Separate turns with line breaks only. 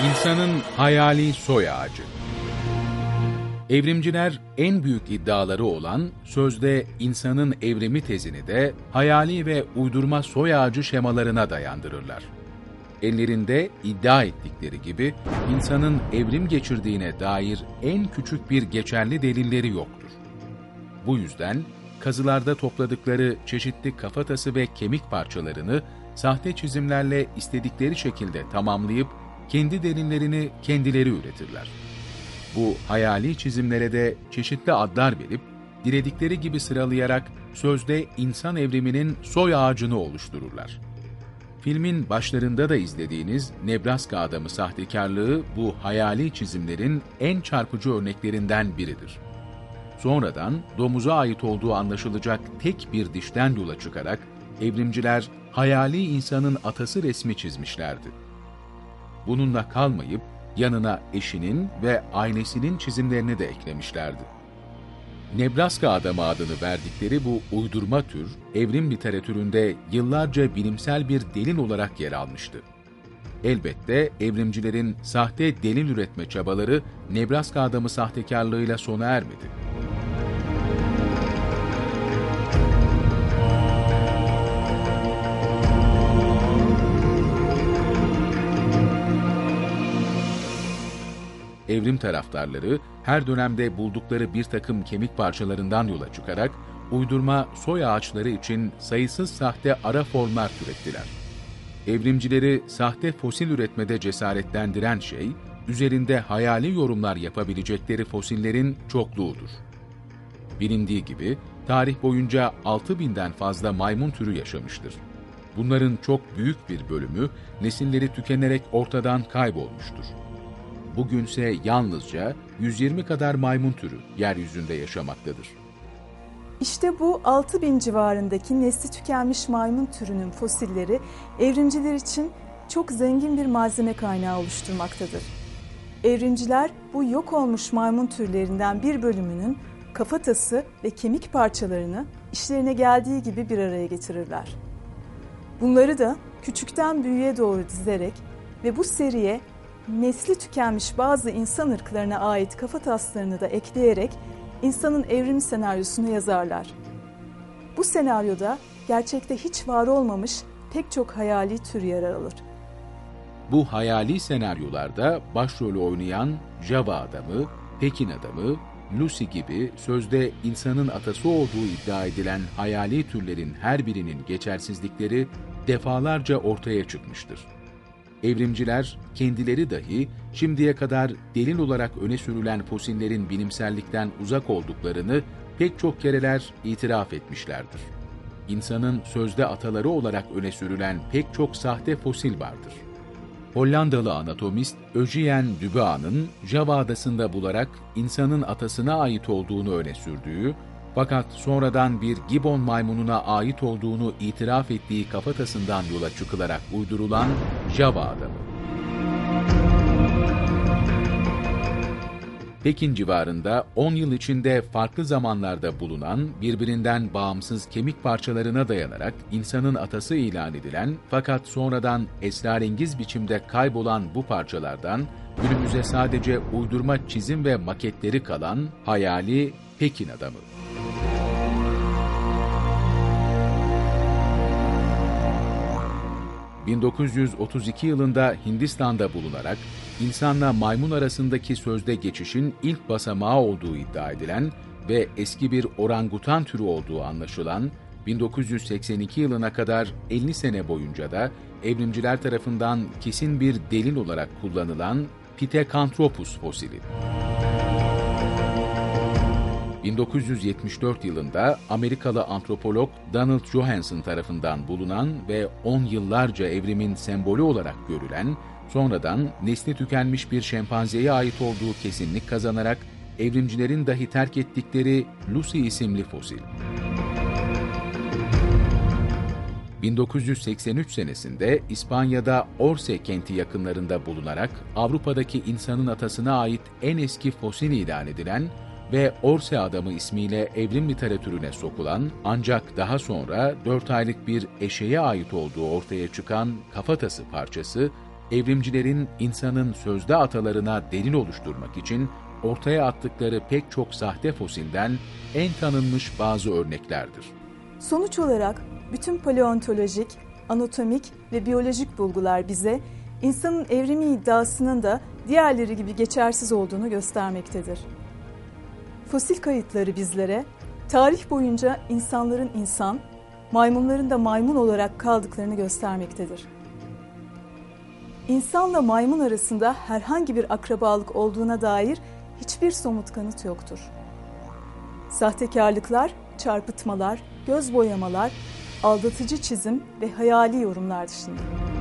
İnsanın hayali soy ağacı. Evrimciler en büyük iddiaları olan sözde insanın evrimi tezini de hayali ve uydurma soy ağacı şemalarına dayandırırlar. Ellerinde iddia ettikleri gibi insanın evrim geçirdiğine dair en küçük bir geçerli delilleri yoktur. Bu yüzden kazılarda topladıkları çeşitli kafatası ve kemik parçalarını sahte çizimlerle istedikleri şekilde tamamlayıp kendi delillerini kendileri üretirler. Bu hayali çizimlere de çeşitli adlar verip, diledikleri gibi sıralayarak sözde insan evriminin soy ağacını oluştururlar. Filmin başlarında da izlediğiniz Nebraska adamı sahtekarlığı bu hayali çizimlerin en çarpıcı örneklerinden biridir. Sonradan domuza ait olduğu anlaşılacak tek bir dişten yola çıkarak evrimciler hayali insanın atası resmi çizmişlerdi. Bununla kalmayıp yanına eşinin ve ailesinin çizimlerini de eklemişlerdi. Nebraska adamı adını verdikleri bu uydurma tür, evrim literatüründe yıllarca bilimsel bir delil olarak yer almıştı. Elbette evrimcilerin sahte delil üretme çabaları Nebraska adamı sahtekarlığıyla sona ermedi. Evrim taraftarları her dönemde buldukları bir takım kemik parçalarından yola çıkarak uydurma soy ağaçları için sayısız sahte ara formlar türettiler. Evrimcileri sahte fosil üretmede cesaretlendiren şey, üzerinde hayali yorumlar yapabilecekleri fosillerin çokluğudur. Bilindiği gibi tarih boyunca 6000'den fazla maymun türü yaşamıştır. Bunların çok büyük bir bölümü nesilleri tükenerek ortadan kaybolmuştur. Bugünse yalnızca 120 kadar maymun türü yeryüzünde yaşamaktadır.
İşte bu 6000 civarındaki nesli tükenmiş maymun türünün fosilleri evrimciler için çok zengin bir malzeme kaynağı oluşturmaktadır. Evrimciler bu yok olmuş maymun türlerinden bir bölümünün kafatası ve kemik parçalarını işlerine geldiği gibi bir araya getirirler. Bunları da küçükten büyüğe doğru dizerek ve bu seriye nesli tükenmiş bazı insan ırklarına ait kafataslarını da ekleyerek insanın evrim senaryosunu yazarlar. Bu senaryoda gerçekte hiç var olmamış pek çok hayali tür yer alır.
Bu hayali senaryolarda başrolü oynayan Java adamı, Pekin adamı, Lucy gibi sözde insanın atası olduğu iddia edilen hayali türlerin her birinin geçersizlikleri defalarca ortaya çıkmıştır. Evrimciler kendileri dahi şimdiye kadar delil olarak öne sürülen fosillerin bilimsellikten uzak olduklarını pek çok kereler itiraf etmişlerdir. İnsanın sözde ataları olarak öne sürülen pek çok sahte fosil vardır. Hollandalı anatomist Eugène Dubois'ın Java adasında bularak insanın atasına ait olduğunu öne sürdüğü, fakat sonradan bir gibbon maymununa ait olduğunu itiraf ettiği kafatasından yola çıkılarak uydurulan Java adamı. Pekin civarında 10 yıl içinde farklı zamanlarda bulunan birbirinden bağımsız kemik parçalarına dayanarak insanın atası ilan edilen fakat sonradan esrarengiz biçimde kaybolan bu parçalardan günümüze sadece uydurma çizim ve maketleri kalan hayali Pekin adamı. ...1932 yılında Hindistan'da bulunarak insanla maymun arasındaki sözde geçişin ilk basamağı olduğu iddia edilen ve eski bir orangutan türü olduğu anlaşılan 1982 yılına kadar 50 sene boyunca da evrimciler tarafından kesin bir delil olarak kullanılan Pithecanthropus fosili. 1974 yılında Amerikalı antropolog Donald Johanson tarafından bulunan ve 10 yıllarca evrimin sembolü olarak görülen, sonradan nesli tükenmiş bir şempanzeye ait olduğu kesinlik kazanarak evrimcilerin dahi terk ettikleri Lucy isimli fosil. 1983 senesinde İspanya'da Orce kenti yakınlarında bulunarak Avrupa'daki insanın atasına ait en eski fosil ilan edilen ve Orce adamı ismiyle evrim literatürüne sokulan ancak daha sonra 4 aylık bir eşeğe ait olduğu ortaya çıkan kafatası parçası Evrimcilerin insanın sözde atalarına delil oluşturmak için ortaya attıkları pek çok sahte fosilden en tanınmış bazı örneklerdir.
Sonuç olarak bütün paleontolojik, anatomik ve biyolojik bulgular bize insanın evrimi iddiasının da diğerleri gibi geçersiz olduğunu göstermektedir. Fosil kayıtları bizlere tarih boyunca insanların insan, maymunların da maymun olarak kaldıklarını göstermektedir. İnsanla maymun arasında herhangi bir akrabalık olduğuna dair hiçbir somut kanıt yoktur. Sahtekarlıklar, çarpıtmalar, göz boyamalar, aldatıcı çizim ve hayali yorumlar dışında.